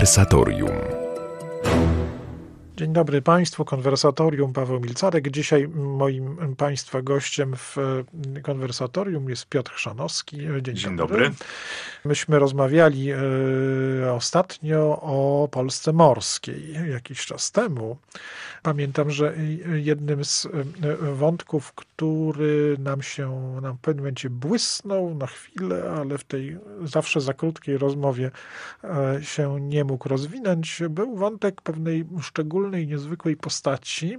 Konwersatorium. Dzień dobry Państwu, Konwersatorium, Paweł Milcarek. Dzisiaj moim Państwa gościem w Konwersatorium jest Piotr Chrzanowski. Dzień dobry. Myśmy rozmawiali ostatnio o Polsce morskiej jakiś czas temu. Pamiętam, że jednym z wątków, który nam w pewnym momencie błysnął na chwilę, ale w tej zawsze za krótkiej rozmowie się nie mógł rozwinąć, był wątek pewnej szczególnej, niezwykłej postaci,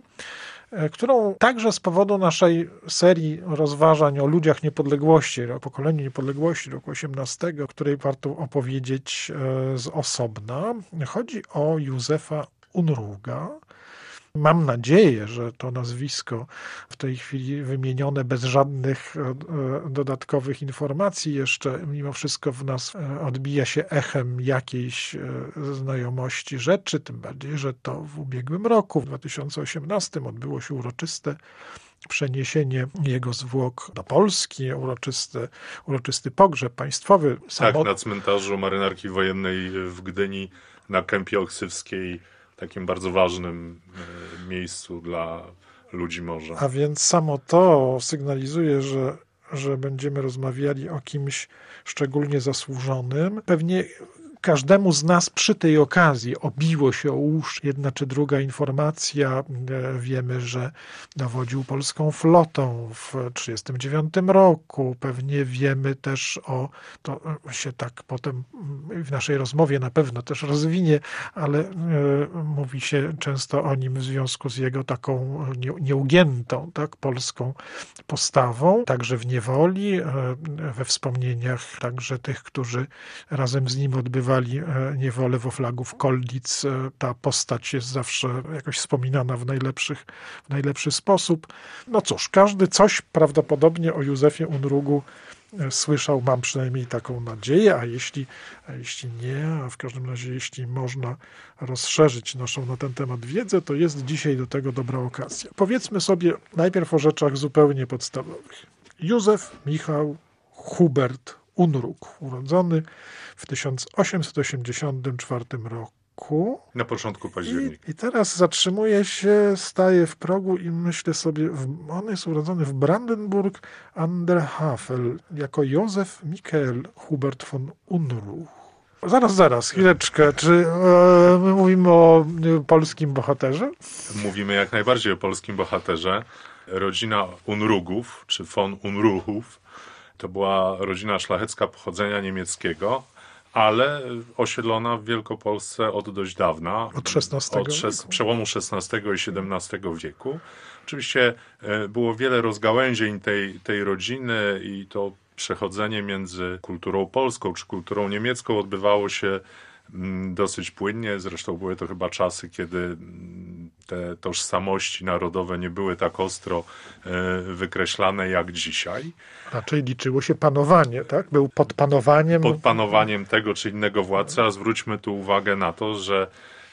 którą także z powodu naszej serii rozważań o ludziach niepodległości, o pokoleniu niepodległości roku 18, o której warto opowiedzieć z osobna. Chodzi o Józefa Unruga. Mam nadzieję, że to nazwisko w tej chwili wymienione bez żadnych dodatkowych informacji jeszcze mimo wszystko w nas odbija się echem jakiejś znajomości rzeczy, tym bardziej, że to w ubiegłym roku, w 2018 odbyło się uroczyste przeniesienie jego zwłok do Polski, uroczysty pogrzeb państwowy. Tak, na cmentarzu Marynarki Wojennej w Gdyni, na Kępie Oksywskiej, takim bardzo ważnym miejscu dla ludzi morza. A więc samo to sygnalizuje, że będziemy rozmawiali o kimś szczególnie zasłużonym. Pewnie każdemu z nas przy tej okazji obiło się o uszy jedna czy druga informacja. Wiemy, że dowodził polską flotą w 1939 roku. Pewnie wiemy też to się tak potem w naszej rozmowie na pewno też rozwinie, ale mówi się często o nim w związku z jego taką nieugiętą, tak, polską postawą, także w niewoli, we wspomnieniach także tych, którzy razem z nim odbywali niewolę w Oflagów Koldic. Ta postać jest zawsze jakoś wspominana w najlepszy sposób. No cóż, każdy coś prawdopodobnie o Józefie Unrugu słyszał, mam przynajmniej taką nadzieję, a jeśli nie, a w każdym razie jeśli można rozszerzyć naszą na ten temat wiedzę, to jest dzisiaj do tego dobra okazja. Powiedzmy sobie najpierw o rzeczach zupełnie podstawowych. Józef Michał Hubert Unrug, urodzony w 1884 roku. Na początku października. I teraz zatrzymuję się, staję w progu i myślę sobie, on jest urodzony w Brandenburg an der Havel jako Józef Michael Hubert von Unruch. Zaraz, chwileczkę. Czy my mówimy o polskim bohaterze? Mówimy jak najbardziej o polskim bohaterze. Rodzina Unrugów, czy von Unruchów, to była rodzina szlachecka pochodzenia niemieckiego, ale osiedlona w Wielkopolsce od dość dawna. Od XVI wieku. Przełomu XVI i XVII wieku. Oczywiście było wiele rozgałęzień tej rodziny i to przechodzenie między kulturą polską czy kulturą niemiecką odbywało się dosyć płynnie. Zresztą były to chyba czasy, kiedy te tożsamości narodowe nie były tak ostro wykreślane jak dzisiaj. Raczej liczyło się panowanie, tak? Był pod panowaniem. Pod panowaniem tego czy innego władcy, a zwróćmy tu uwagę na to, że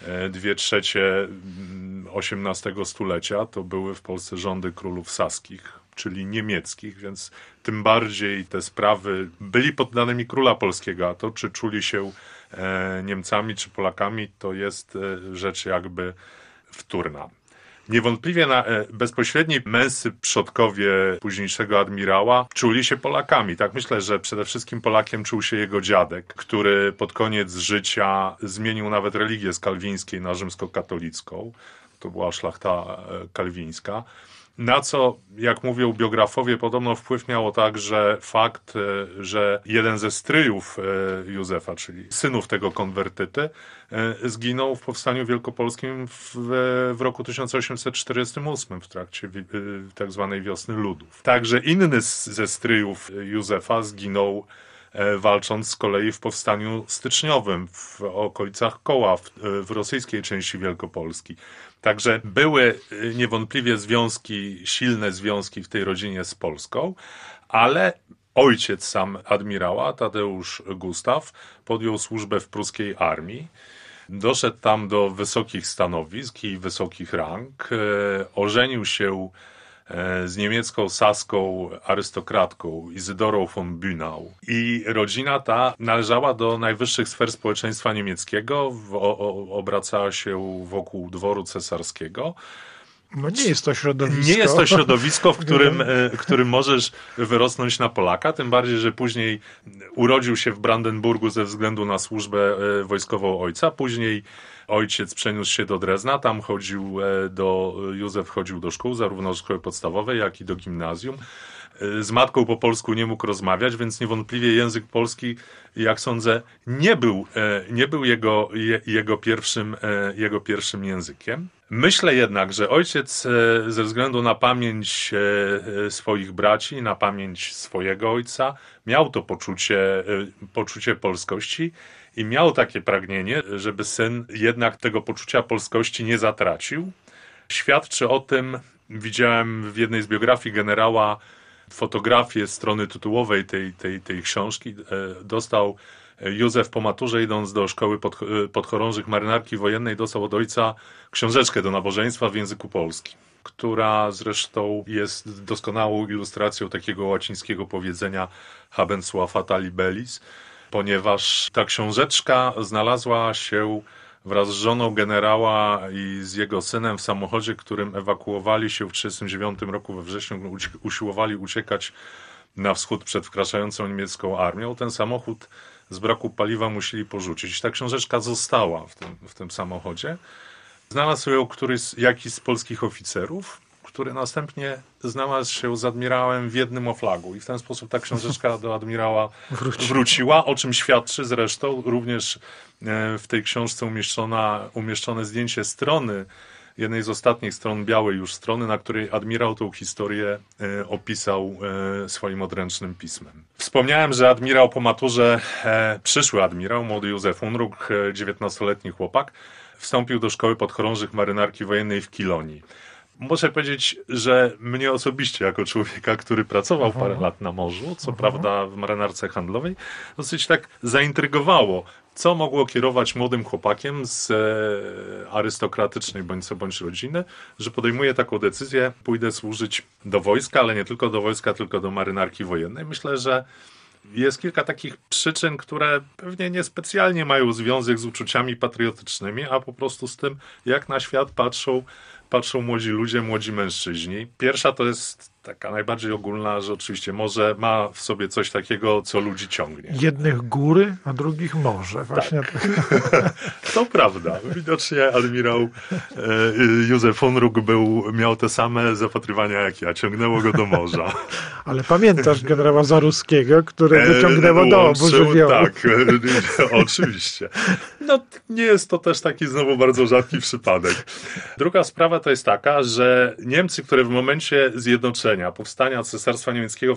2/3 XVIII stulecia to były w Polsce rządy królów saskich, czyli niemieckich, więc tym bardziej te sprawy byli poddanymi króla polskiego, a to czy czuli się Niemcami czy Polakami, to jest rzecz jakby wtórna. Niewątpliwie bezpośredni męscy przodkowie późniejszego admirała czuli się Polakami. Tak myślę, że przede wszystkim Polakiem czuł się jego dziadek, który pod koniec życia zmienił nawet religię z kalwińskiej na rzymskokatolicką. To była szlachta kalwińska. Na co, jak mówią biografowie, podobno wpływ miało także fakt, że jeden ze stryjów Józefa, czyli synów tego konwertyty, zginął w Powstaniu Wielkopolskim w roku 1848 w trakcie tak zwanej Wiosny Ludów. Także inny ze stryjów Józefa zginął walcząc z kolei w Powstaniu Styczniowym w okolicach Koła, w rosyjskiej części Wielkopolski. Także były niewątpliwie silne związki w tej rodzinie z Polską, ale ojciec sam admirała, Tadeusz Gustaw, podjął służbę w pruskiej armii. Doszedł tam do wysokich stanowisk i wysokich rang. Ożenił się z niemiecką saską arystokratką Izydorą von Bünau. I rodzina ta należała do najwyższych sfer społeczeństwa niemieckiego, obracała się wokół dworu cesarskiego. No nie jest to środowisko. Nie jest to środowisko, w którym możesz wyrosnąć na Polaka, tym bardziej, że później urodził się w Brandenburgu ze względu na służbę wojskową ojca. Później ojciec przeniósł się do Drezna, tam Józef chodził do szkół, zarówno do szkoły podstawowej, jak i do gimnazjum. Z matką po polsku nie mógł rozmawiać, więc niewątpliwie język polski, jak sądzę, nie był jego pierwszym językiem. Myślę jednak, że ojciec ze względu na pamięć swoich braci, na pamięć swojego ojca, miał to poczucie polskości i miał takie pragnienie, żeby syn jednak tego poczucia polskości nie zatracił. Świadczy o tym, widziałem w jednej z biografii generała fotografię strony tytułowej tej książki. Dostał Józef po maturze, idąc do szkoły podchorążych marynarki wojennej, dostał od ojca książeczkę do nabożeństwa w języku polskim, która zresztą jest doskonałą ilustracją takiego łacińskiego powiedzenia habent sua fata libellis, ponieważ ta książeczka znalazła się wraz z żoną generała i z jego synem w samochodzie, którym ewakuowali się w 1939 roku we wrześniu, usiłowali uciekać na wschód przed wkraczającą niemiecką armią. Ten samochód z braku paliwa musieli porzucić. Ta książeczka została w tym samochodzie. Znalazł ją jakiś z polskich oficerów, który następnie znalazł się z admirałem w jednym oflagu. I w ten sposób ta książeczka do admirała wróciła, o czym świadczy zresztą również w tej książce umieszczone zdjęcie strony, jednej z ostatnich stron, białej już strony, na której admirał tą historię opisał swoim odręcznym pismem. Wspomniałem, że admirał po maturze, przyszły admirał, młody Józef Unruk, 19-letni chłopak, wstąpił do szkoły podchorążych marynarki wojennej w Kilonii. Muszę powiedzieć, że mnie osobiście, jako człowieka, który pracował parę lat na morzu, co prawda w marynarce handlowej, dosyć tak zaintrygowało, co mogło kierować młodym chłopakiem z arystokratycznej bądź rodziny, że podejmuje taką decyzję, pójdę służyć do wojska, ale nie tylko do wojska, tylko do marynarki wojennej. Myślę, że jest kilka takich przyczyn, które pewnie niespecjalnie mają związek z uczuciami patriotycznymi, a po prostu z tym, jak na świat patrzą młodzi ludzie, młodzi mężczyźni. Pierwsza to jest taka najbardziej ogólna, że oczywiście morze ma w sobie coś takiego, co ludzi ciągnie. Jednych góry, a drugich morze. Właśnie tak. To prawda. Widocznie admirał Józef Unruk miał te same zapatrywania jak ja. Ciągnęło go do morza. Ale pamiętasz generała Zaruskiego, którego ciągnęło do obu żywiołów. Tak, oczywiście. No, nie jest to też taki znowu bardzo rzadki przypadek. Druga sprawa to jest taka, że Niemcy, które w momencie zjednoczenia, powstania Cesarstwa Niemieckiego w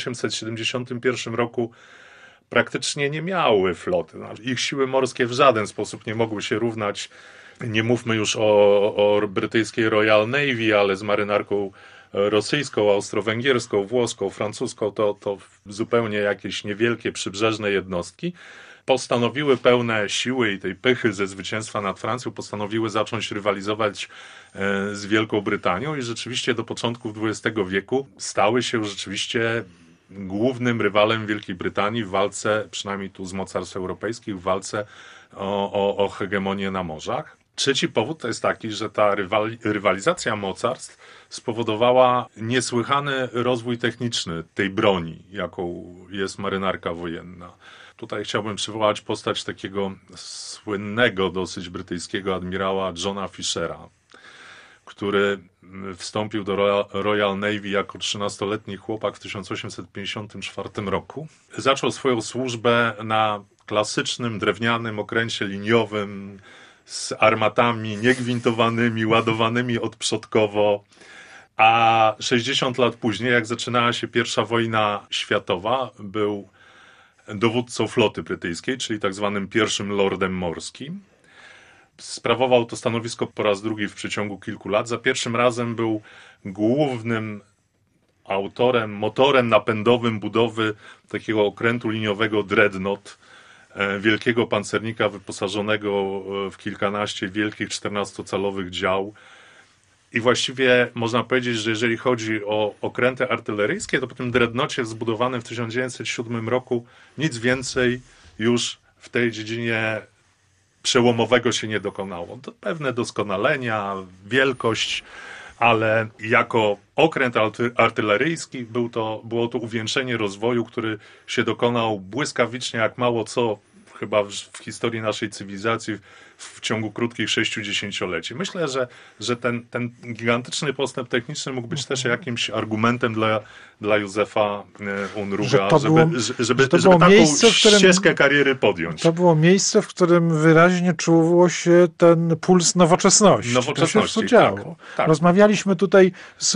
1871 roku praktycznie nie miały floty. Ich siły morskie w żaden sposób nie mogły się równać. Nie mówmy już o brytyjskiej Royal Navy, ale z marynarką rosyjską, austro-węgierską, włoską, francuską, to zupełnie jakieś niewielkie przybrzeżne jednostki postanowiły pełne siły i tej pychy ze zwycięstwa nad Francją, postanowiły zacząć rywalizować z Wielką Brytanią i rzeczywiście do początków XX wieku stały się rzeczywiście głównym rywalem Wielkiej Brytanii w walce, przynajmniej tu z mocarstw europejskich, w walce o hegemonię na morzach. Trzeci powód to jest taki, że ta rywalizacja mocarstw spowodowała niesłychany rozwój techniczny tej broni, jaką jest marynarka wojenna. Tutaj chciałbym przywołać postać takiego słynnego dosyć brytyjskiego admirała Johna Fishera, który wstąpił do Royal Navy jako 13-letni chłopak w 1854 roku. Zaczął swoją służbę na klasycznym drewnianym okręcie liniowym z armatami niegwintowanymi, ładowanymi odprzodkowo, a 60 lat później, jak zaczynała się I wojna światowa, był dowódcą floty brytyjskiej, czyli tak zwanym pierwszym lordem morskim. Sprawował to stanowisko po raz drugi w przeciągu kilku lat. Za pierwszym razem był głównym autorem, motorem napędowym budowy takiego okrętu liniowego Dreadnought, wielkiego pancernika wyposażonego w kilkanaście wielkich 14-calowych dział. I właściwie można powiedzieć, że jeżeli chodzi o okręty artyleryjskie, to po tym dreadnoughcie zbudowanym w 1907 roku nic więcej już w tej dziedzinie przełomowego się nie dokonało. To pewne doskonalenia, wielkość, ale jako okręt artyleryjski było to uwieńczenie rozwoju, który się dokonał błyskawicznie, jak mało co chyba w historii naszej cywilizacji w ciągu krótkich 6-10-leci. Myślę, że ten gigantyczny postęp techniczny mógł być też jakimś argumentem dla Józefa Unruga, żeby taką ścieżkę kariery podjąć. To było miejsce, w którym wyraźnie czuło się ten puls nowoczesności. To się wszystko działo. Tak. Rozmawialiśmy tutaj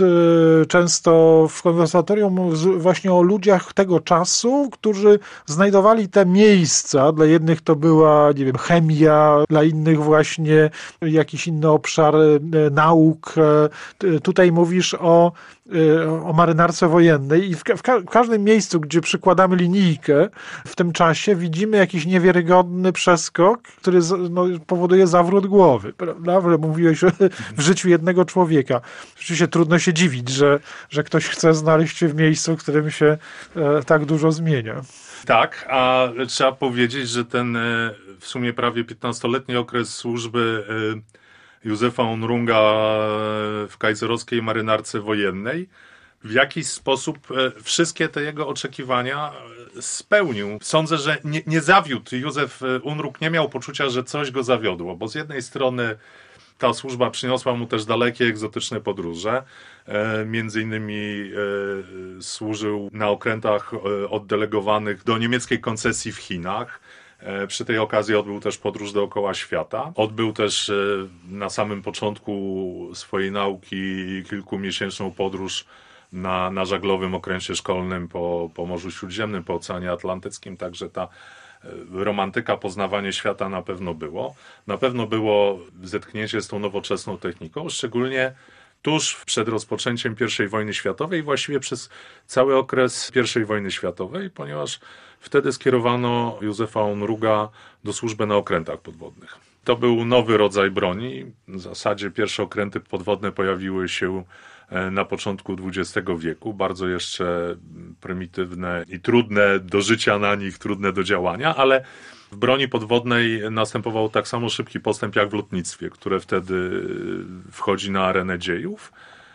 często w konwersatorium właśnie o ludziach tego czasu, którzy znajdowali te miejsca. Dla jednych to była, nie wiem, chemia, dla innych właśnie jakiś inny obszar nauk. Tutaj mówisz o marynarce wojennej i w każdym miejscu, gdzie przykładamy linijkę, w tym czasie widzimy jakiś niewiarygodny przeskok, który powoduje zawrót głowy. Prawda? Mówiłeś w życiu jednego człowieka. Rzeczywiście trudno się dziwić, że ktoś chce znaleźć się w miejscu, w którym się tak dużo zmienia. Tak, a trzeba powiedzieć, że ten w sumie prawie 15-letni okres służby Józefa Unruga w kajzerowskiej marynarce wojennej w jakiś sposób wszystkie te jego oczekiwania spełnił. Sądzę, że nie zawiódł. Józef Unrug nie miał poczucia, że coś go zawiodło, bo z jednej strony ta służba przyniosła mu też dalekie, egzotyczne podróże. Między innymi służył na okrętach oddelegowanych do niemieckiej koncesji w Chinach. Przy tej okazji odbył też podróż dookoła świata. Odbył też na samym początku swojej nauki kilkumiesięczną podróż na żaglowym okręcie szkolnym po Morzu Śródziemnym, po Oceanie Atlantyckim, także ta romantyka, poznawanie świata na pewno było. Na pewno było zetknięcie z tą nowoczesną techniką, szczególnie tuż przed rozpoczęciem I wojny światowej i właściwie przez cały okres I wojny światowej, ponieważ wtedy skierowano Józefa Unruga do służby na okrętach podwodnych. To był nowy rodzaj broni. W zasadzie pierwsze okręty podwodne pojawiły się na początku XX wieku, bardzo jeszcze prymitywne i trudne do życia na nich, trudne do działania, ale w broni podwodnej następował tak samo szybki postęp jak w lotnictwie, które wtedy wchodzi na arenę dziejów.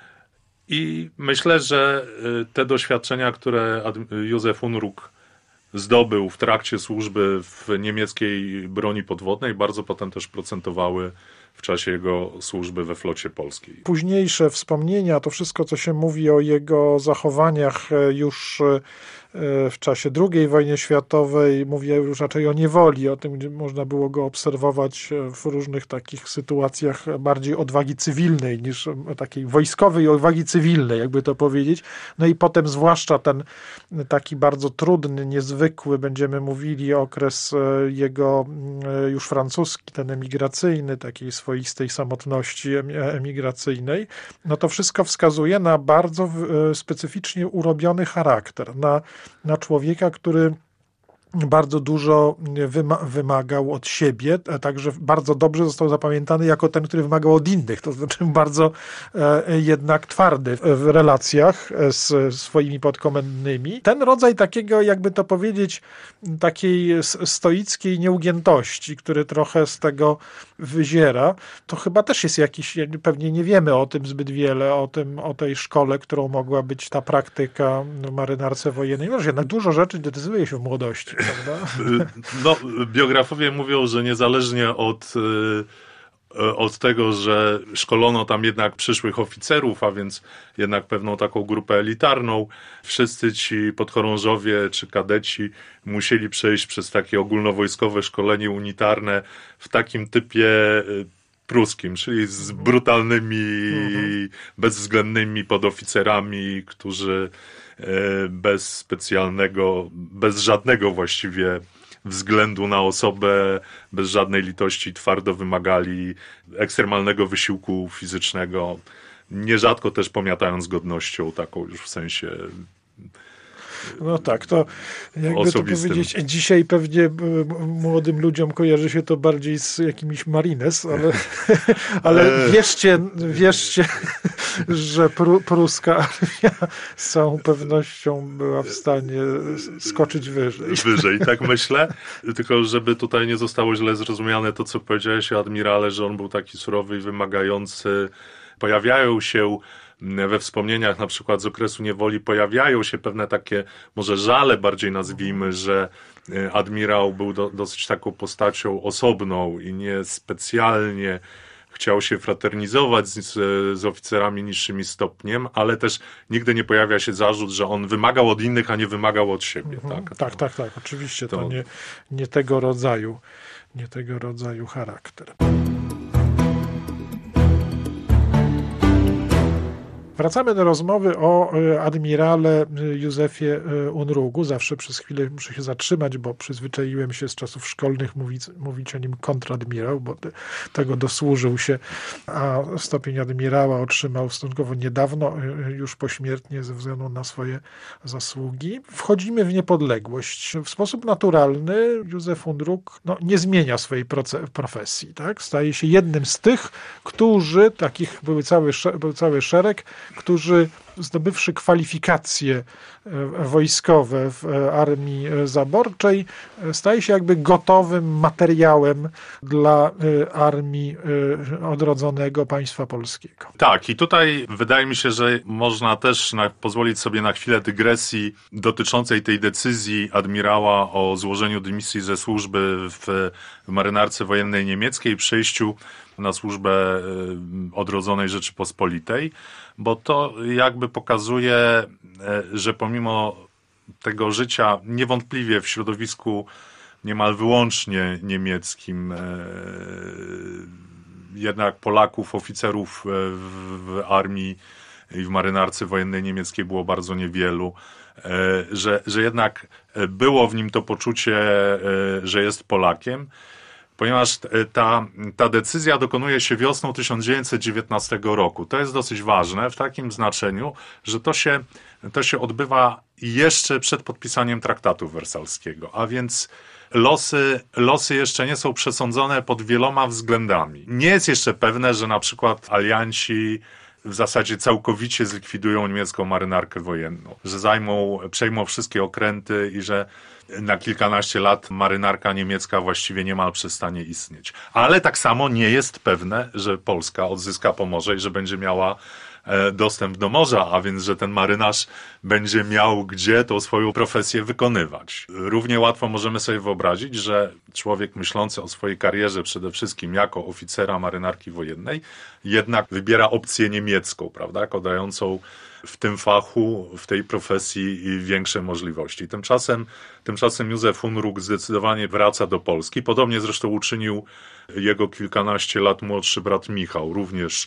I myślę, że te doświadczenia, które Józef Unrug zdobył w trakcie służby w niemieckiej broni podwodnej, bardzo potem też procentowały w czasie jego służby we flocie polskiej. Późniejsze wspomnienia, to wszystko, co się mówi o jego zachowaniach już w czasie II wojny światowej, mówię już raczej o niewoli, o tym, gdzie można było go obserwować w różnych takich sytuacjach bardziej odwagi cywilnej niż takiej wojskowej odwagi cywilnej, jakby to powiedzieć. No i potem zwłaszcza ten taki bardzo trudny, niezwykły, będziemy mówili, okres jego już francuski, ten emigracyjny, takiej swoistej samotności emigracyjnej, no to wszystko wskazuje na bardzo specyficznie urobiony charakter, na człowieka, który bardzo dużo wymagał od siebie, a także bardzo dobrze został zapamiętany jako ten, który wymagał od innych, to znaczy bardzo jednak twardy w relacjach z swoimi podkomendnymi. Ten rodzaj takiego, jakby to powiedzieć, takiej stoickiej nieugiętości, który trochę z tego wyziera, to chyba też jest jakiś, pewnie nie wiemy o tym zbyt wiele, o tej szkole, którą mogła być ta praktyka w marynarce wojennej. No, jednak dużo rzeczy decyduje się w młodości. Prawda? No, biografowie mówią, że niezależnie od tego, że szkolono tam jednak przyszłych oficerów, a więc jednak pewną taką grupę elitarną, wszyscy ci podchorążowie czy kadeci musieli przejść przez takie ogólnowojskowe szkolenie unitarne w takim typie pruskim, czyli z brutalnymi, bezwzględnymi podoficerami, którzy bez żadnego właściwie względu na osobę, bez żadnej litości twardo wymagali ekstremalnego wysiłku fizycznego, nierzadko też pomiatając godnością, taką już w sensie No tak, to jakby to osobistym. powiedzieć, dzisiaj pewnie młodym ludziom kojarzy się to bardziej z jakimiś marines, ale wierzcie, że pruska armia z całą pewnością była w stanie skoczyć wyżej. Wyżej, tak myślę. Tylko żeby tutaj nie zostało źle zrozumiane to, co powiedziałeś o admirale, że on był taki surowy i wymagający. Pojawiają się we wspomnieniach na przykład z okresu niewoli, pojawiają się pewne takie może żale bardziej nazwijmy, że admirał był dosyć taką postacią osobną i nie specjalnie chciał się fraternizować z oficerami niższymi stopniem, ale też nigdy nie pojawia się zarzut, że on wymagał od innych, a nie wymagał od siebie. Tak. Oczywiście to nie tego rodzaju charakter. Wracamy do rozmowy o admirale Józefie Unrugu. Zawsze przez chwilę muszę się zatrzymać, bo przyzwyczaiłem się z czasów szkolnych mówić o nim kontradmirał, bo tego dosłużył się, a stopień admirała otrzymał stosunkowo niedawno, już pośmiertnie ze względu na swoje zasługi. Wchodzimy w niepodległość. W sposób naturalny Józef Unrug nie zmienia swojej profesji. Tak? Staje się jednym z tych, którzy, takich był cały szereg, którzy zdobywszy kwalifikacje wojskowe w armii zaborczej, staje się jakby gotowym materiałem dla armii odrodzonego państwa polskiego. Tak, i tutaj wydaje mi się, że można też pozwolić sobie na chwilę dygresji dotyczącej tej decyzji admirała o złożeniu dymisji ze służby w marynarce wojennej niemieckiej i przejściu na służbę odrodzonej Rzeczypospolitej, bo to jakby pokazuje, że pomimo tego życia niewątpliwie w środowisku niemal wyłącznie niemieckim, jednak Polaków, oficerów w armii i w marynarce wojennej niemieckiej było bardzo niewielu, że jednak było w nim to poczucie, że jest Polakiem, ponieważ ta decyzja dokonuje się wiosną 1919 roku. To jest dosyć ważne w takim znaczeniu, że to się odbywa jeszcze przed podpisaniem traktatu wersalskiego, a więc losy jeszcze nie są przesądzone pod wieloma względami. Nie jest jeszcze pewne, że na przykład alianci w zasadzie całkowicie zlikwidują niemiecką marynarkę wojenną, że przejmą wszystkie okręty i że na kilkanaście lat marynarka niemiecka właściwie niemal przestanie istnieć. Ale tak samo nie jest pewne, że Polska odzyska Pomorze i że będzie miała dostęp do morza, a więc, że ten marynarz będzie miał gdzie tą swoją profesję wykonywać. Równie łatwo możemy sobie wyobrazić, że człowiek myślący o swojej karierze przede wszystkim jako oficera marynarki wojennej jednak wybiera opcję niemiecką, prawda, jako dającą w tym fachu, w tej profesji większe możliwości. Tymczasem Józef Unrug zdecydowanie wraca do Polski. Podobnie zresztą uczynił jego kilkanaście lat młodszy brat Michał. Również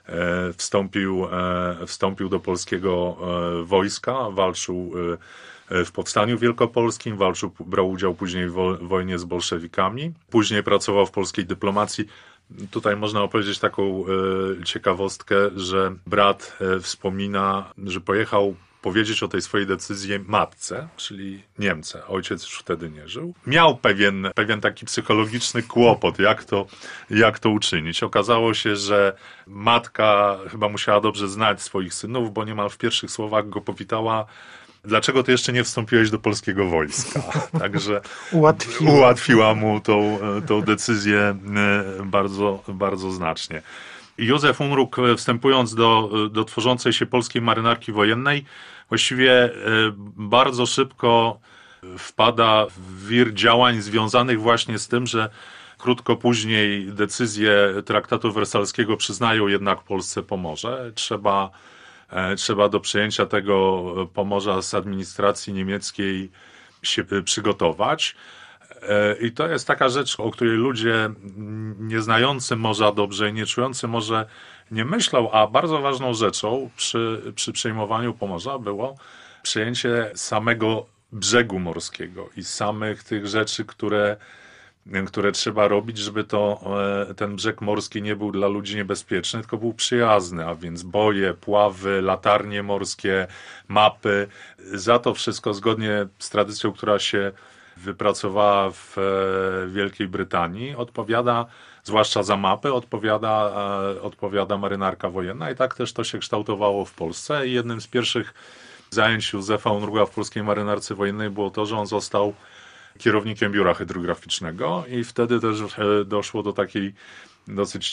wstąpił do polskiego wojska, walczył w Powstaniu Wielkopolskim, brał udział później w wojnie z bolszewikami. Później pracował w polskiej dyplomacji. Tutaj można opowiedzieć taką ciekawostkę, że brat wspomina, że pojechał powiedzieć o tej swojej decyzji matce, czyli Niemce. Ojciec już wtedy nie żył. Miał pewien taki psychologiczny kłopot, jak to uczynić. Okazało się, że matka chyba musiała dobrze znać swoich synów, bo niemal w pierwszych słowach go powitała: dlaczego ty jeszcze nie wstąpiłeś do polskiego wojska? Także ułatwiła mu tą decyzję bardzo, bardzo znacznie. Józef Unrug, wstępując do tworzącej się polskiej marynarki wojennej, właściwie bardzo szybko wpada w wir działań związanych właśnie z tym, że krótko później decyzje traktatu wersalskiego przyznają jednak Polsce Pomorze. Trzeba do przejęcia tego Pomorza z administracji niemieckiej się przygotować. I to jest taka rzecz, o której ludzie nieznający morza dobrze i nie czujący morze nie myślą, a bardzo ważną rzeczą przy przejmowaniu Pomorza było przejęcie samego brzegu morskiego i samych tych rzeczy, które które trzeba robić, żeby ten brzeg morski nie był dla ludzi niebezpieczny, tylko był przyjazny, a więc boje, pławy, latarnie morskie, mapy. Za to wszystko, zgodnie z tradycją, która się wypracowała w Wielkiej Brytanii, zwłaszcza za mapy, odpowiada marynarka wojenna i tak też to się kształtowało w Polsce. I jednym z pierwszych zajęć Józefa Unruga w polskiej marynarce wojennej było to, że on został kierownikiem biura hydrograficznego i wtedy też doszło do takiej dosyć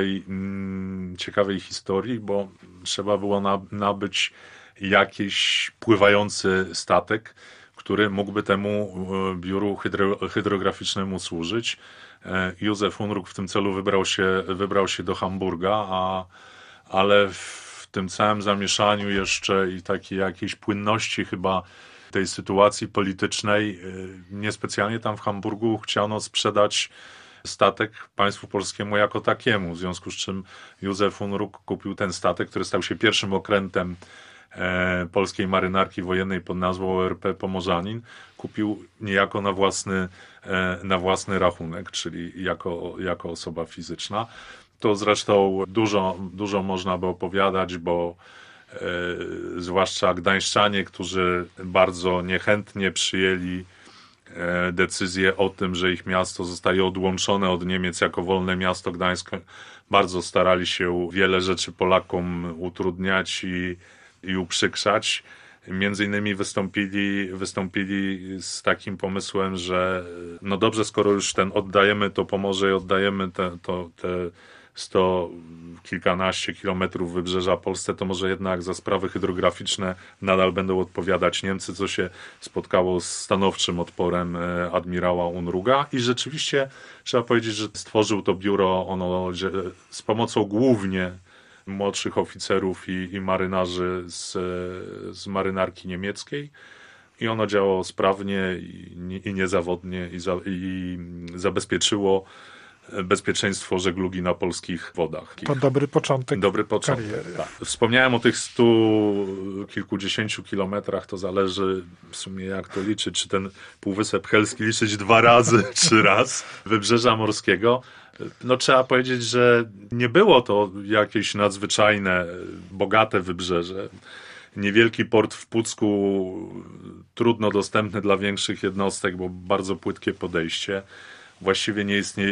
ciekawej historii, bo trzeba było nabyć jakiś pływający statek, który mógłby temu biuru hydrograficznemu służyć. Józef Unrug w tym celu wybrał się do Hamburga, ale w tym całym zamieszaniu jeszcze i takiej jakiejś płynności chyba tej sytuacji politycznej, niespecjalnie tam w Hamburgu chciano sprzedać statek państwu polskiemu jako takiemu, w związku z czym Józef Unrug kupił ten statek, który stał się pierwszym okrętem polskiej marynarki wojennej pod nazwą ORP Pomorzanin, kupił niejako na własny rachunek, czyli jako osoba fizyczna. To zresztą dużo można by opowiadać, bo zwłaszcza gdańszczanie, którzy bardzo niechętnie przyjęli decyzję o tym, że ich miasto zostaje odłączone od Niemiec jako wolne miasto Gdańsk, bardzo starali się wiele rzeczy Polakom utrudniać i uprzykrzać. Między innymi wystąpili z takim pomysłem, że no dobrze, skoro już oddajemy to Pomorze i oddajemy te 100 kilkanaście kilometrów wybrzeża Polsce, to może jednak za sprawy hydrograficzne nadal będą odpowiadać Niemcy, co się spotkało z stanowczym odporem admirała Unruga i rzeczywiście trzeba powiedzieć, że stworzył to biuro ono z pomocą głównie młodszych oficerów i marynarzy z marynarki niemieckiej i ono działało sprawnie i niezawodnie i zabezpieczyło bezpieczeństwo żeglugi na polskich wodach. To dobry początek kariery. Tak. Wspomniałem o tych 100 kilkudziesięciu kilometrach, to zależy w sumie jak to liczyć, czy ten Półwysep Helski liczyć 2 razy, 3 raz wybrzeża morskiego. No trzeba powiedzieć, że nie było to jakieś nadzwyczajne, bogate wybrzeże. Niewielki port w Pucku, trudno dostępny dla większych jednostek, bo bardzo płytkie podejście. Właściwie nie istnieje,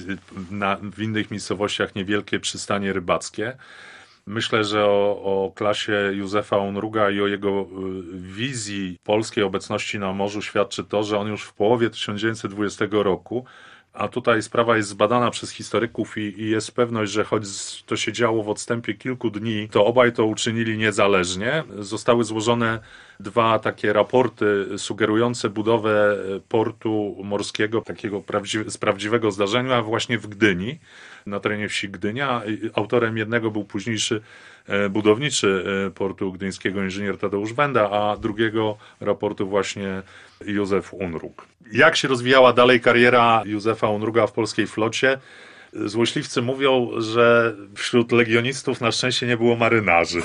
w innych miejscowościach niewielkie przystanie rybackie. Myślę, że o klasie Józefa Unruga i o jego wizji polskiej obecności na morzu świadczy to, że on już w połowie 1920 roku, a tutaj sprawa jest zbadana przez historyków i jest pewność, że choć to się działo w odstępie kilku dni, to obaj to uczynili niezależnie. Zostały złożone 2 takie raporty sugerujące budowę portu morskiego, takiego z prawdziwego zdarzenia właśnie w Gdyni, na terenie wsi Gdynia. Autorem jednego był późniejszy budowniczy portu gdyńskiego inżynier Tadeusz Wenda, a drugiego raportu właśnie Józef Unrug. Jak się rozwijała dalej kariera Józefa Unruga w polskiej flocie? Złośliwcy mówią, że wśród legionistów na szczęście nie było marynarzy.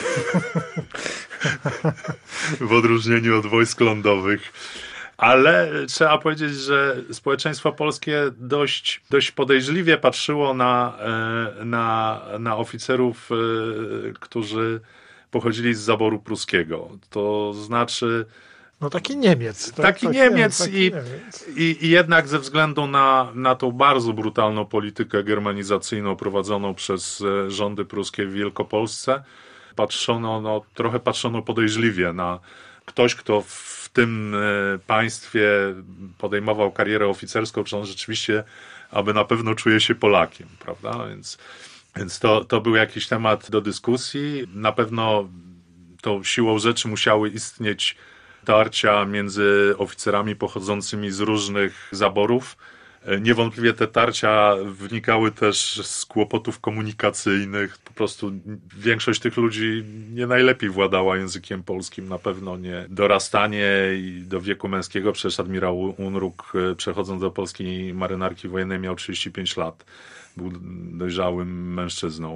W odróżnieniu od wojsk lądowych. Ale trzeba powiedzieć, że społeczeństwo polskie dość podejrzliwie patrzyło na oficerów, którzy pochodzili z zaboru pruskiego. To znaczy... No taki Niemiec. Taki Niemiec i jednak ze względu na tą bardzo brutalną politykę germanizacyjną prowadzoną przez rządy pruskie w Wielkopolsce, trochę patrzono podejrzliwie na ktoś, kto w tym państwie podejmował karierę oficerską, czy on rzeczywiście, aby na pewno czuje się Polakiem, prawda? Więc to był jakiś temat do dyskusji. Na pewno tą siłą rzeczy musiały istnieć tarcia między oficerami pochodzącymi z różnych zaborów. Niewątpliwie te tarcia wynikały też z kłopotów komunikacyjnych. Po prostu większość tych ludzi nie najlepiej władała językiem polskim, na pewno nie. Dorastanie do wieku męskiego, przecież admirał Unrug, przechodząc do polskiej marynarki wojennej, miał 35 lat. Był dojrzałym mężczyzną.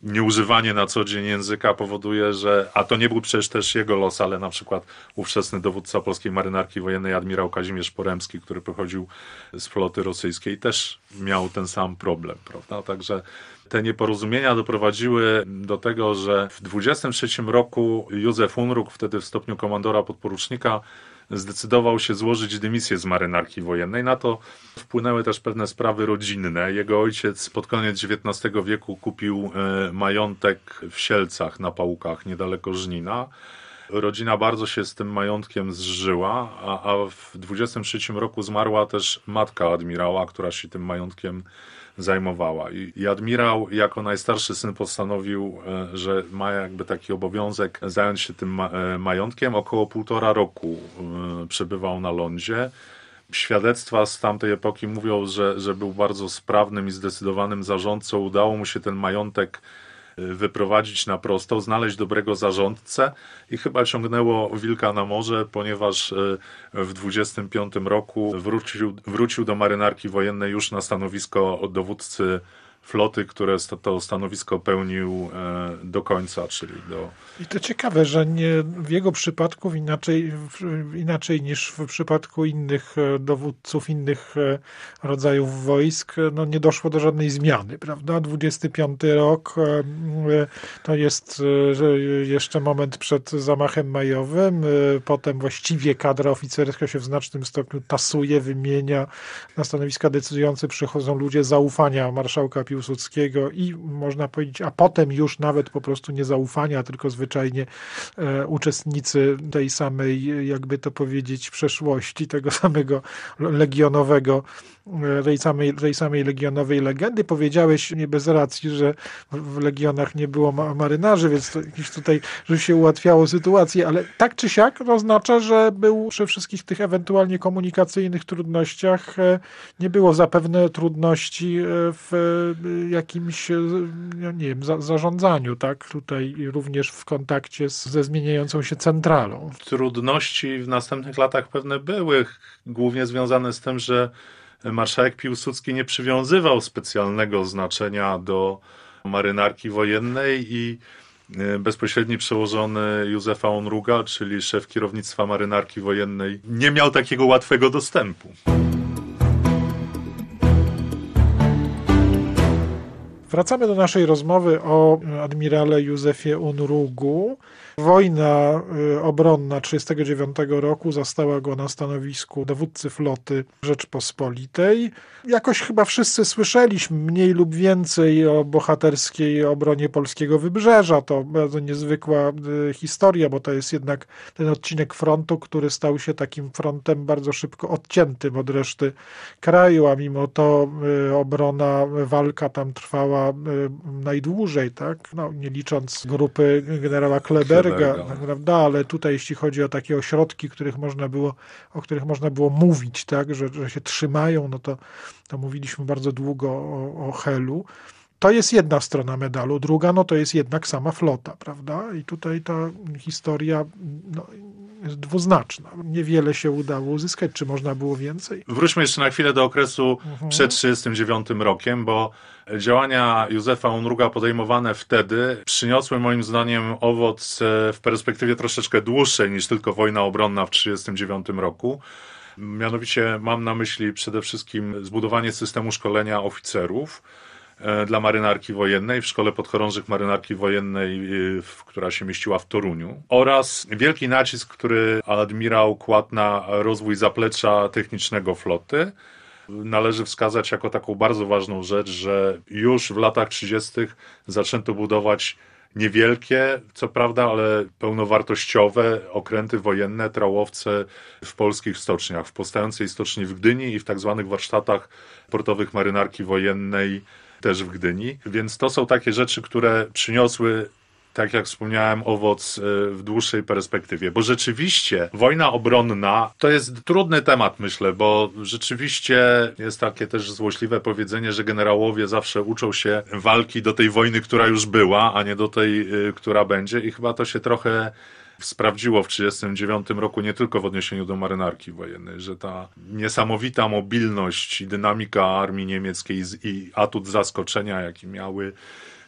nieużywanie na co dzień języka powoduje, że, a to nie był przecież też jego los, ale na przykład ówczesny dowódca polskiej marynarki wojennej admirał Kazimierz Poremski, który pochodził z floty rosyjskiej, też miał ten sam problem, prawda? Także te nieporozumienia doprowadziły do tego, że w 23 roku Józef Unruk, wtedy w stopniu komandora podporucznika, zdecydował się złożyć dymisję z marynarki wojennej. Na to wpłynęły też pewne sprawy rodzinne. Jego ojciec pod koniec XIX wieku kupił majątek w Sielcach na Pałukach, niedaleko Żnina. Rodzina bardzo się z tym majątkiem zżyła, a w 23 roku zmarła też matka admirała, która się tym majątkiem zajmowała. I admirał jako najstarszy syn postanowił, że ma jakby taki obowiązek zająć się tym majątkiem. Około 1,5 roku przebywał na lądzie. Świadectwa z tamtej epoki mówią, że był bardzo sprawnym i zdecydowanym zarządcą. Udało mu się ten majątek wyprowadzić na prostą, znaleźć dobrego zarządcę i chyba ciągnęło wilka na morze, ponieważ w 25 roku wrócił do marynarki wojennej już na stanowisko dowódcy floty, które to stanowisko pełnił do końca, czyli do... I to ciekawe, że nie w jego przypadku inaczej niż w przypadku innych dowódców, innych rodzajów wojsk, no nie doszło do żadnej zmiany, prawda? 25 rok to jest jeszcze moment przed zamachem majowym, potem właściwie kadra oficerska się w znacznym stopniu tasuje, wymienia, na stanowiska decydujące przychodzą ludzie zaufania marszałka Piłsudskiego i można powiedzieć, a potem już nawet po prostu nie zaufania, tylko zwyczajnie uczestnicy tej samej, jakby to powiedzieć, przeszłości, tego samego legionowego, tej samej legionowej legendy. Powiedziałeś nie bez racji, że w legionach nie było marynarzy, więc to jakieś tutaj, że się ułatwiało sytuację, ale tak czy siak to oznacza, że był przy wszystkich tych ewentualnie komunikacyjnych trudnościach, nie było zapewne trudności w jakimś, nie wiem, zarządzaniu, tak? Tutaj również w kontakcie ze zmieniającą się centralą. Trudności w następnych latach pewne były, głównie związane z tym, że marszałek Piłsudski nie przywiązywał specjalnego znaczenia do marynarki wojennej i bezpośredni przełożony Józefa Unruga, czyli szef kierownictwa marynarki wojennej, nie miał takiego łatwego dostępu. Wracamy do naszej rozmowy o admirale Józefie Unrugu. Wojna obronna 1939 roku zastała go na stanowisku dowódcy floty Rzeczpospolitej. Jakoś chyba wszyscy słyszeliśmy mniej lub więcej o bohaterskiej obronie polskiego wybrzeża. To bardzo niezwykła historia, bo to jest jednak ten odcinek frontu, który stał się takim frontem bardzo szybko odciętym od reszty kraju, a mimo to obrona, walka tam trwała najdłużej, tak? No, nie licząc grupy generała Kleberga, tak, prawda? Ale tutaj jeśli chodzi o takie ośrodki, o których można było mówić, tak? Że się trzymają, no to mówiliśmy bardzo długo o Helu. To jest jedna strona medalu. Druga, no to jest jednak sama flota, prawda? I tutaj ta historia jest dwuznaczna. Niewiele się udało uzyskać. Czy można było więcej? Wróćmy jeszcze na chwilę do okresu przed 1939 rokiem, bo działania Józefa Unruga podejmowane wtedy przyniosły moim zdaniem owoc w perspektywie troszeczkę dłuższej niż tylko wojna obronna w 1939 roku. Mianowicie mam na myśli przede wszystkim zbudowanie systemu szkolenia oficerów dla marynarki wojennej w Szkole Podchorążych Marynarki Wojennej, która się mieściła w Toruniu, oraz wielki nacisk, który admirał kładł na rozwój zaplecza technicznego floty. Należy wskazać jako taką bardzo ważną rzecz, że już w latach 30. zaczęto budować niewielkie, co prawda, ale pełnowartościowe okręty wojenne, trałowce w polskich stoczniach, w powstającej stoczni w Gdyni i w tak zwanych warsztatach portowych marynarki wojennej też w Gdyni. Więc to są takie rzeczy, które przyniosły, tak jak wspomniałem, owoc w dłuższej perspektywie. Bo rzeczywiście wojna obronna to jest trudny temat, myślę, bo rzeczywiście jest takie też złośliwe powiedzenie, że generałowie zawsze uczą się walki do tej wojny, która już była, a nie do tej, która będzie. I chyba to się trochę sprawdziło w 1939 roku, nie tylko w odniesieniu do marynarki wojennej, że ta niesamowita mobilność i dynamika armii niemieckiej i atut zaskoczenia, jaki miały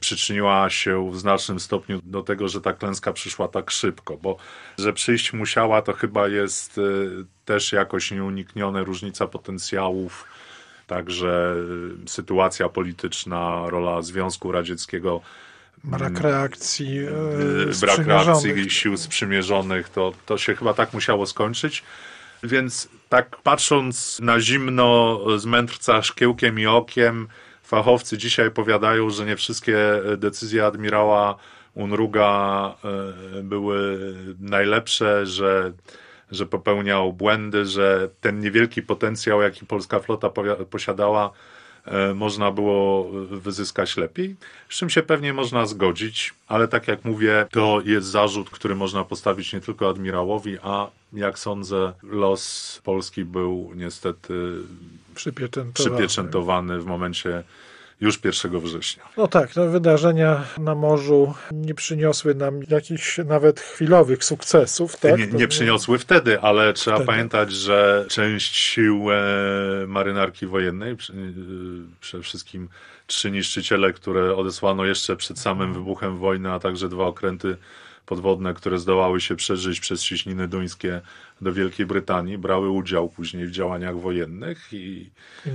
przyczyniła się w znacznym stopniu do tego, że ta klęska przyszła tak szybko, bo że przyjść musiała, to chyba jest też jakoś nieuniknione, różnica potencjałów, także sytuacja polityczna, rola Związku Radzieckiego, Brak reakcji brak reakcji sił sprzymierzonych, to się chyba tak musiało skończyć. Więc tak patrząc na zimno, z mędrca szkiełkiem i okiem, fachowcy dzisiaj powiadają, że nie wszystkie decyzje admirała Unruga były najlepsze, że popełniał błędy, że ten niewielki potencjał, jaki polska flota posiadała, można było wyzyskać lepiej, z czym się pewnie można zgodzić, ale tak jak mówię, to jest zarzut, który można postawić nie tylko admirałowi, a jak sądzę, los Polski był niestety przypieczętowany w momencie już 1 września. No tak, wydarzenia na morzu nie przyniosły nam jakichś nawet chwilowych sukcesów. Tak? Nie przyniosły wtedy, ale trzeba pamiętać, że część sił marynarki wojennej, przede wszystkim 3 niszczyciele, które odesłano jeszcze przed samym wybuchem wojny, a także 2 okręty podwodne, które zdołały się przeżyć przez Cieśniny Duńskie do Wielkiej Brytanii, brały udział później w działaniach wojennych i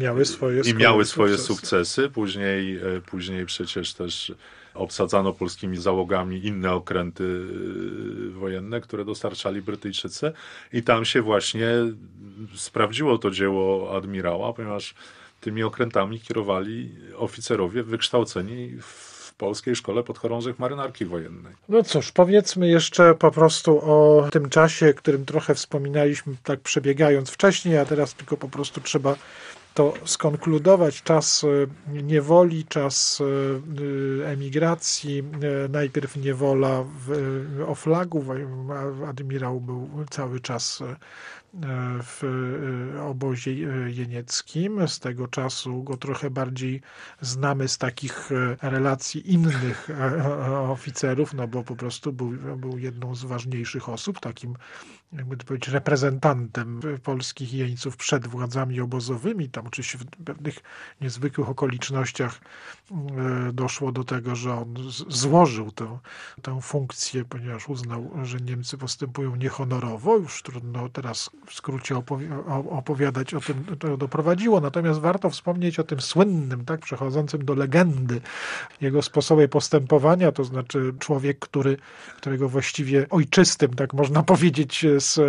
miały swoje sukcesy. Później przecież też obsadzano polskimi załogami inne okręty wojenne, które dostarczali Brytyjczycy i tam się właśnie sprawdziło to dzieło admirała, ponieważ tymi okrętami kierowali oficerowie wykształceni w Polskiej Szkole Podchorążych Marynarki Wojennej. No cóż, powiedzmy jeszcze po prostu o tym czasie, którym trochę wspominaliśmy, tak przebiegając wcześniej, a teraz tylko po prostu trzeba to skonkludować. Czas niewoli, czas emigracji, najpierw niewola w Oflagu, admirał był cały czas w obozie jenieckim. Z tego czasu go trochę bardziej znamy z takich relacji innych oficerów, no bo po prostu był jedną z ważniejszych osób, takim, jakby to powiedzieć, reprezentantem polskich jeńców przed władzami obozowymi. Tam oczywiście w pewnych niezwykłych okolicznościach doszło do tego, że on złożył tę funkcję, ponieważ uznał, że Niemcy postępują niehonorowo. Już trudno teraz w skrócie opowiadać o tym, to doprowadziło. Natomiast warto wspomnieć o tym słynnym, tak, przechodzącym do legendy, jego sposobie postępowania, to znaczy człowiek, którego właściwie ojczystym, tak można powiedzieć,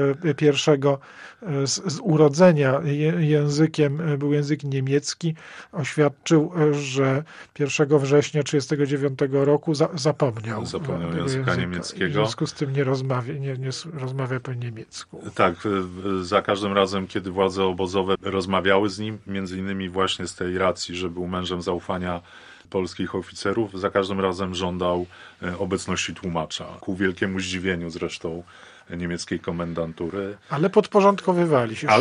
z urodzenia był język niemiecki, oświadczył, że 1 września 1939 roku zapomniał języka niemieckiego. W związku z tym nie rozmawia po niemiecku. Tak, za każdym razem, kiedy władze obozowe rozmawiały z nim, między innymi właśnie z tej racji, że był mężem zaufania polskich oficerów, za każdym razem żądał obecności tłumacza. Ku wielkiemu zdziwieniu zresztą niemieckiej komendantury. Ale podporządkowywali się,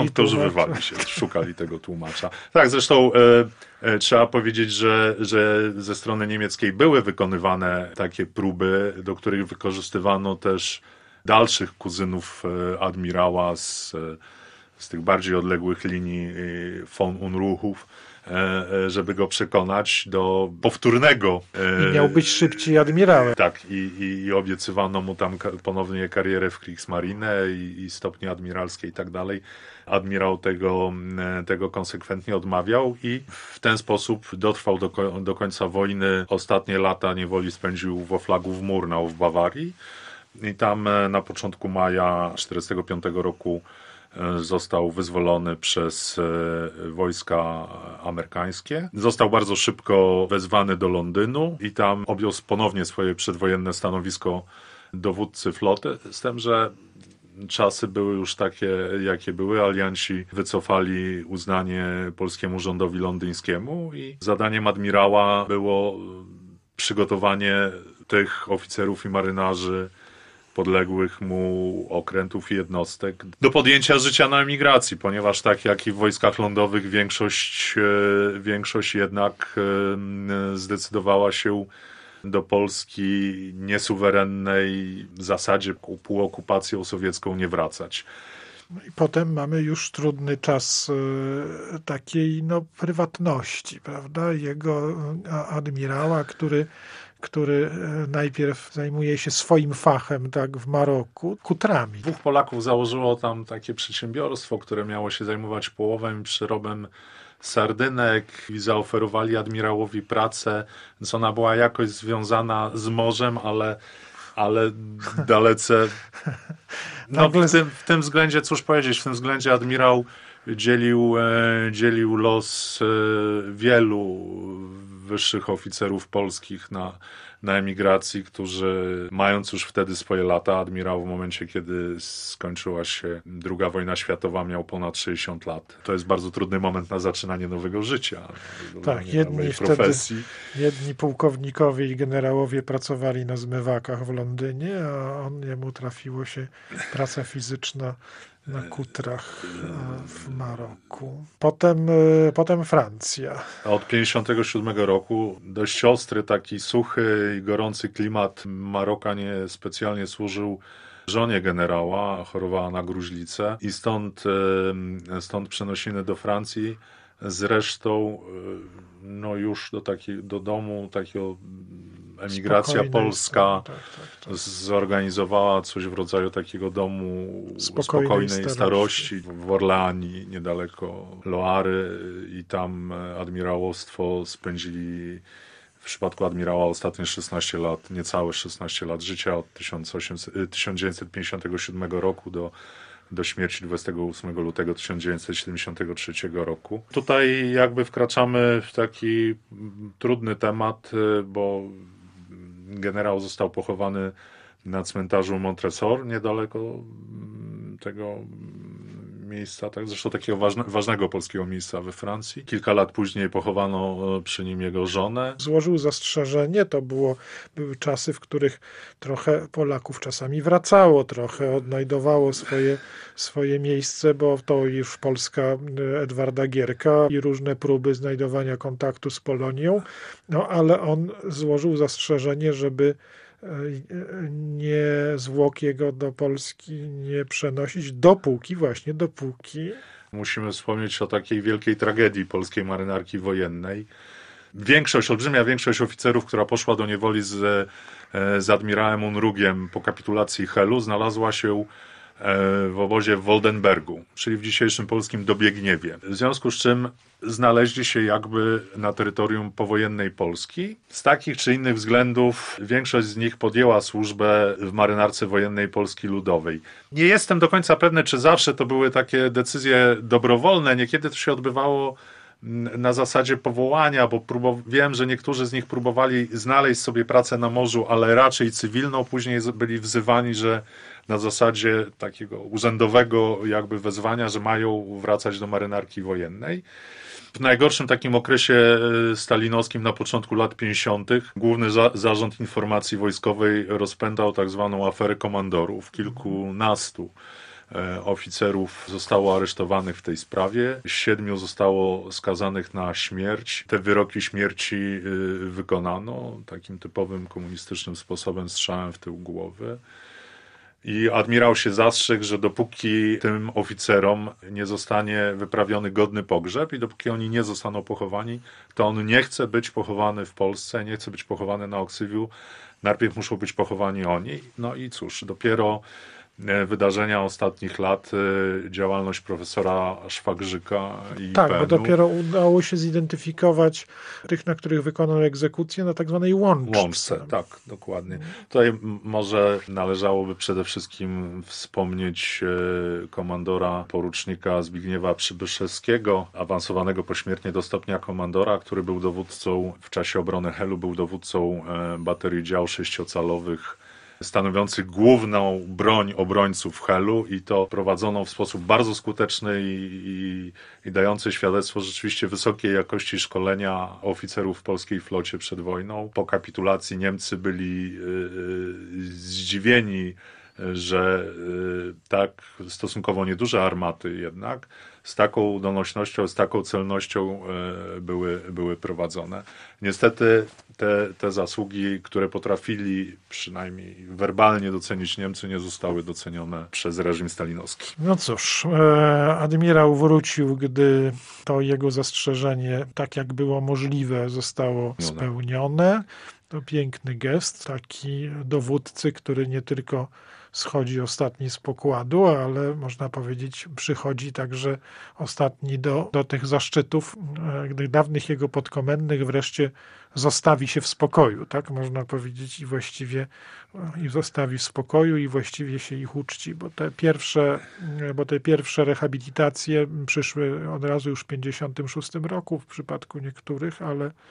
szukali tego tłumacza. Tak, zresztą trzeba powiedzieć, że ze strony niemieckiej były wykonywane takie próby, do których wykorzystywano też dalszych kuzynów admirała z tych bardziej odległych linii von Unruchów, żeby go przekonać do powtórnego. I miał być szybciej admirałem. Tak, i obiecywano mu tam ponownie karierę w Kriegsmarine i stopnie admiralskie i tak dalej. Admirał tego konsekwentnie odmawiał i w ten sposób dotrwał do końca wojny. Ostatnie lata niewoli spędził w Oflagu w Murnau w Bawarii i tam na początku maja 1945 roku został wyzwolony przez wojska amerykańskie. Został bardzo szybko wezwany do Londynu i tam objął ponownie swoje przedwojenne stanowisko dowódcy floty, z tym, że czasy były już takie, jakie były. Alianci wycofali uznanie polskiemu rządowi londyńskiemu i zadaniem admirała było przygotowanie tych oficerów i marynarzy podległych mu okrętów i jednostek do podjęcia życia na emigracji, ponieważ tak jak i w wojskach lądowych większość jednak zdecydowała się do Polski niesuwerennej w zasadzie półokupacją sowiecką nie wracać. No i potem mamy już trudny czas takiej prywatności, prawda? Jego admirała, który najpierw zajmuje się swoim fachem, tak, w Maroku, kutrami. Dwóch Polaków założyło tam takie przedsiębiorstwo, które miało się zajmować połowem i przyrobem sardynek i zaoferowali admirałowi pracę, więc ona była jakoś związana z morzem, ale dalece... No, w tym względzie, cóż powiedzieć, w tym względzie admirał dzielił los wielu wyższych oficerów polskich na emigracji, którzy mając już wtedy swoje lata, admirał w momencie, kiedy skończyła się II wojna światowa, miał ponad 60 lat. To jest bardzo trudny moment na zaczynanie nowego życia. Tak, jedni pułkownikowie i generałowie pracowali na zmywakach w Londynie, a jemu trafiło się praca fizyczna na kutrach w Maroku. Potem Francja. A od 1957 roku dość ostry, taki suchy i gorący klimat Maroka nie specjalnie służył żonie generała, chorowała na gruźlicę i stąd przenosiny do Francji. Zresztą już do domu takiego emigracja polska zorganizowała coś w rodzaju takiego domu spokojnej starości w Orleanii, niedaleko Loary i tam admirałostwo spędzili w przypadku admirała ostatnie 16 lat, niecałe 16 lat życia od 1957 roku do śmierci 28 lutego 1973 roku. Tutaj jakby wkraczamy w taki trudny temat, bo generał został pochowany na cmentarzu Montresor, niedaleko tego miejsca, tak, zresztą takiego ważnego polskiego miejsca we Francji. Kilka lat później pochowano przy nim jego żonę. Złożył zastrzeżenie, były czasy, w których trochę Polaków czasami wracało, trochę odnajdowało swoje miejsce, bo to już Polska Edwarda Gierka i różne próby znajdowania kontaktu z Polonią, ale on złożył zastrzeżenie, żeby nie zwłok jego do Polski nie przenosić, dopóki. Musimy wspomnieć o takiej wielkiej tragedii polskiej marynarki wojennej. Olbrzymia większość oficerów, która poszła do niewoli z admirałem Unrugiem po kapitulacji Helu, znalazła się w obozie w Woldenbergu, czyli w dzisiejszym polskim Dobiegniewie. W związku z czym znaleźli się jakby na terytorium powojennej Polski. Z takich czy innych względów większość z nich podjęła służbę w marynarce wojennej Polski Ludowej. Nie jestem do końca pewny, czy zawsze to były takie decyzje dobrowolne. Niekiedy to się odbywało na zasadzie powołania, bo wiem, że niektórzy z nich próbowali znaleźć sobie pracę na morzu, ale raczej cywilną. Później byli wzywani, że na zasadzie takiego urzędowego jakby wezwania, że mają wracać do marynarki wojennej. W najgorszym takim okresie stalinowskim na początku lat 50. Główny Zarząd Informacji Wojskowej rozpętał tak zwaną aferę komandorów. Kilkunastu oficerów zostało aresztowanych w tej sprawie. 7 zostało skazanych na śmierć. Te wyroki śmierci wykonano takim typowym komunistycznym sposobem, strzałem w tył głowy. I admirał się zastrzegł, że dopóki tym oficerom nie zostanie wyprawiony godny pogrzeb i dopóki oni nie zostaną pochowani, to on nie chce być pochowany w Polsce, nie chce być pochowany na Oksywiu. Najpierw muszą być pochowani oni. No i cóż, dopiero wydarzenia ostatnich lat, działalność profesora Szwagrzyka i tak, bo dopiero udało się zidentyfikować tych, na których wykonano egzekucję na tak zwanej łączce. Tak, dokładnie. Tutaj może należałoby przede wszystkim wspomnieć komandora porucznika Zbigniewa Przybyszewskiego, awansowanego pośmiertnie do stopnia komandora, który był dowódcą w czasie obrony Helu, był dowódcą baterii dział 6-calowych stanowiących główną broń obrońców Helu i to prowadzono w sposób bardzo skuteczny i dający świadectwo rzeczywiście wysokiej jakości szkolenia oficerów w polskiej flocie przed wojną. Po kapitulacji Niemcy byli zdziwieni że tak stosunkowo nieduże armaty jednak z taką donośnością, z taką celnością były prowadzone. Niestety te zasługi, które potrafili przynajmniej werbalnie docenić Niemcy, nie zostały docenione przez reżim stalinowski. No cóż, admirał wrócił, gdy to jego zastrzeżenie, tak jak było możliwe, zostało spełnione. To piękny gest, taki dowódcy, który nie tylko schodzi ostatni z pokładu, ale można powiedzieć, przychodzi także ostatni do tych zaszczytów, gdy dawnych jego podkomendnych wreszcie zostawi się w spokoju, tak można powiedzieć, i właściwie zostawi w spokoju i właściwie się ich uczci, bo te pierwsze rehabilitacje przyszły od razu już w 1956 roku w przypadku niektórych,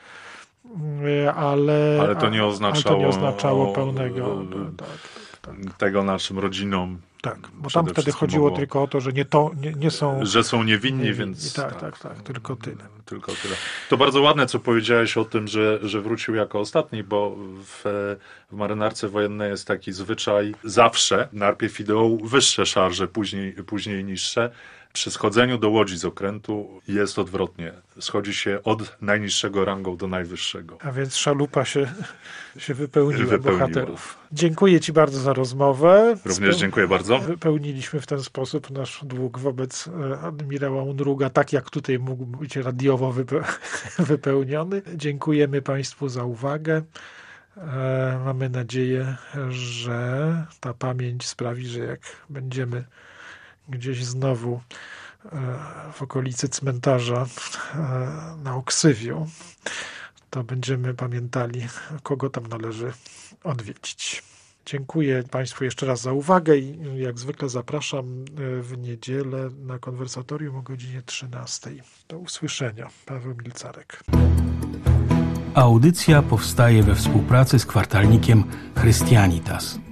ale to nie oznaczało pełnego tego naszym rodzinom. Tak, bo tam wtedy chodziło tylko o to, że nie są... Że są niewinni, więc... Tak, tylko tyle. Tylko tyle. To bardzo ładne, co powiedziałeś o tym, że wrócił jako ostatni, bo w marynarce wojennej jest taki zwyczaj zawsze, najpierw idą wyższe szarże, później niższe. Przy schodzeniu do łodzi z okrętu jest odwrotnie. Schodzi się od najniższego rangą do najwyższego. A więc szalupa się wypełniła bohaterów. Dziękuję Ci bardzo za rozmowę. Również dziękuję bardzo. Wypełniliśmy w ten sposób nasz dług wobec admirała Unruga, tak jak tutaj mógł być radiowo wypełniony. Dziękujemy Państwu za uwagę. Mamy nadzieję, że ta pamięć sprawi, że jak będziemy gdzieś znowu w okolicy cmentarza na Oksywiu, to będziemy pamiętali, kogo tam należy odwiedzić. Dziękuję Państwu jeszcze raz za uwagę i jak zwykle zapraszam w niedzielę na konwersatorium o godzinie 13. Do usłyszenia. Paweł Milcarek. Audycja powstaje we współpracy z kwartalnikiem Christianitas.